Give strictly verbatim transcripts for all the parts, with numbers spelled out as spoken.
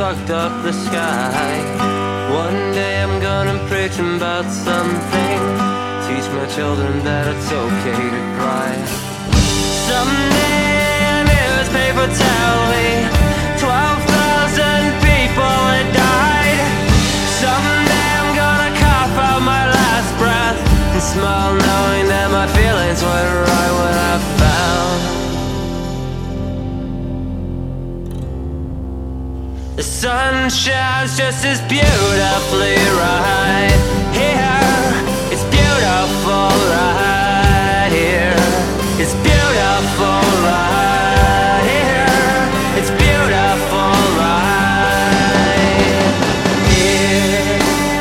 fucked up the sky. One day I'm gonna preach about something, teach my children that it's okay to cry. Someday a newspaper tell me twelve thousand people had died. Someday I'm gonna cough out my last breath and smile knowing that my feelings were right when I found the sun shines just as beautifully right here. It's beautiful right here. It's beautiful right here. It's beautiful right here.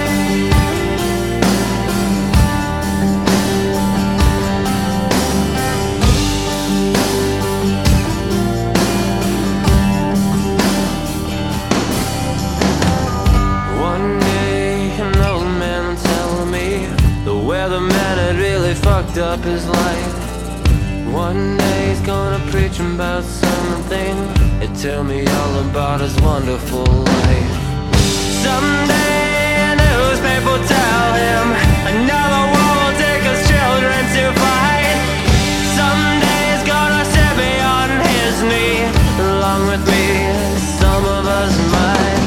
One day an old man would tell me the weatherman had really fucked up his life. One day he's gonna preach about something and tell me all about his wonderful life. Someday a newspaper will tell him another war will take his children to fight. Someday he's gonna set me on his knee. Along with me, some of us might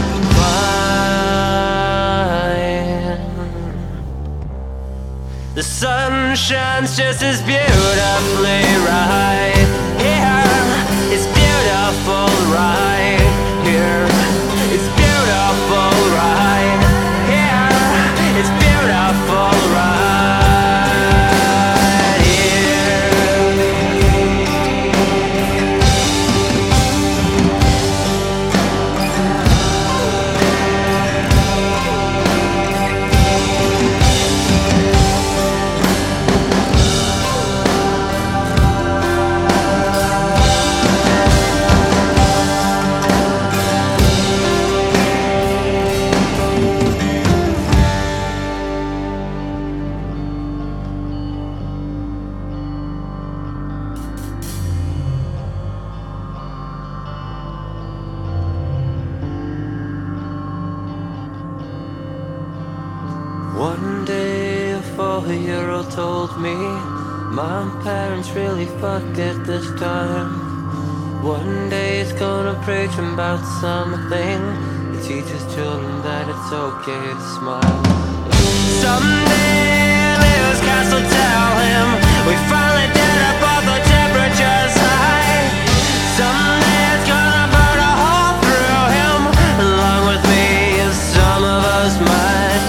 find the sun shines just as beautifully right here. It's beautiful right here. It's beautiful right here. It's beautiful right here. One day a four-year-old told me my parents really fucked it this time. One day he's gonna preach about something that teaches children that it's okay to smile. Someday a newscast will tell him we finally did it but the temperature's high. Someday it's gonna burn a hole through him. Along with me, some of us might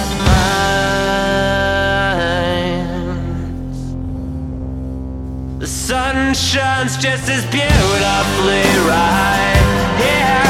the sun shines just as beautifully right here.